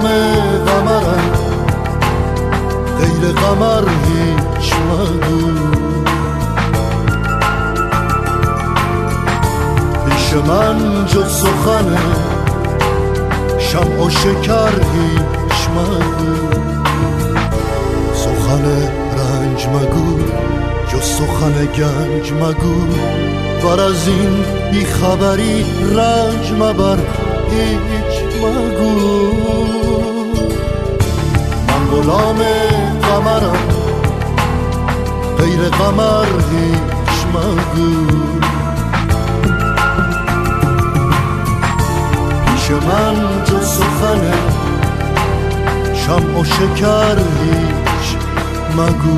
قمرم غیر قمر هیچ مگو. پیش من جز سخن شمع و شکر هیچ مگو. سخن رنج مگو جز سخن گنج مگو. ور از این بیخبری رنج مبر هیچ مگو. من غلام قمرم غیر قمر هیچ مگو. پیش من جز سخن شمع و شکر هیچ مگو.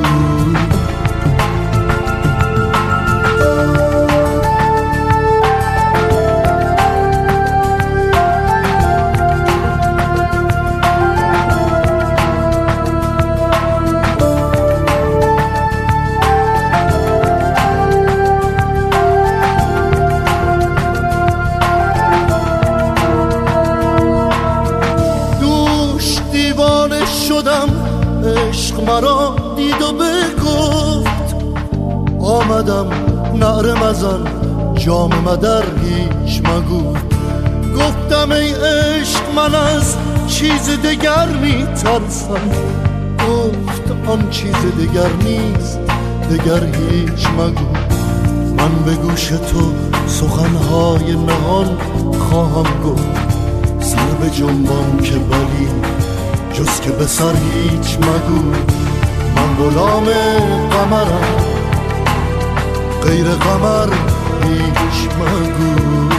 عشق مرا دید و بگفت آمدم نعره مزن جام مدر هیچ مگو. گفتم ای عشق من از چیز دگر می ترسم. گفت آن چیز دگر نیست دگر هیچ مگو. من به گوش تو سخنهای نهان خواهم گفت. سر به جنبان که بلی جز که به سر هیچ مگو. من غلام قمرم غیر قمر هیچ مگو.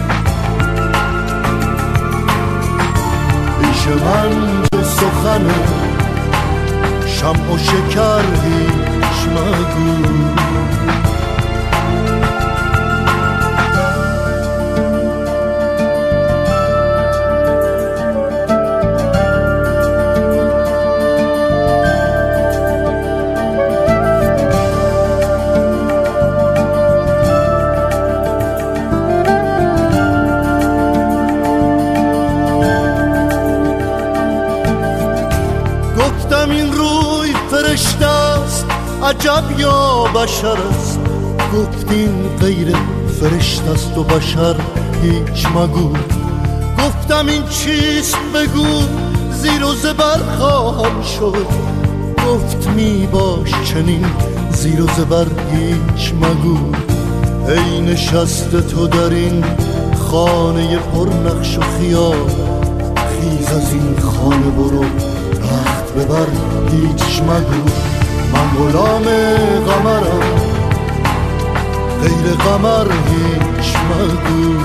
پیش من جز سخن شمع و شکر هیچ مگو. این روی فرشته است عجب یا بشر است. گفتین غیر فرشته است و بشر هیچ مگو. گفتم این چیست بگو زیر و زبر خواهم شد. گفت می باش چنین زیر و زبر هیچ مگو. ای نشسته تو در این خانه پر نقش و خیال. خیز از این خانه برو ببر هیچ مگو. من غلام قمرم غیر قمر هیچ مگو.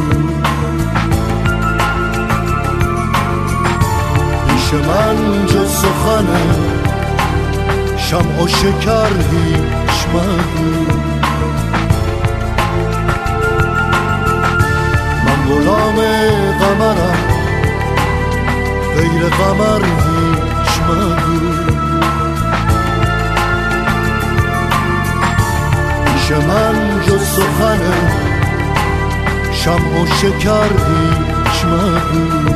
پیش من جز سخن شمع و شکر هیچ مگو. من غلام قمرم غیر قمر هیچ مگو. پیش من جز سخن شمع و شکر هیچ مگو.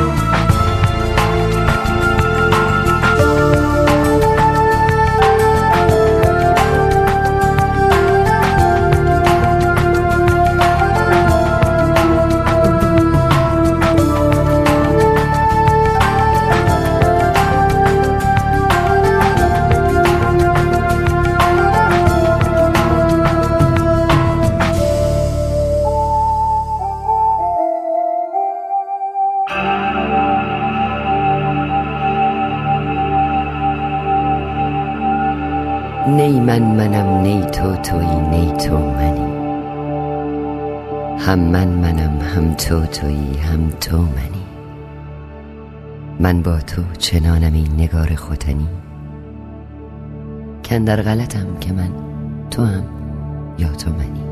نی منم نی تو تویی نی تو منی. هم منم هم تو تویی هم تو منی. من با تو چنانم این نگار ختنی. کن در غلطم که من تو هم یا تو منی.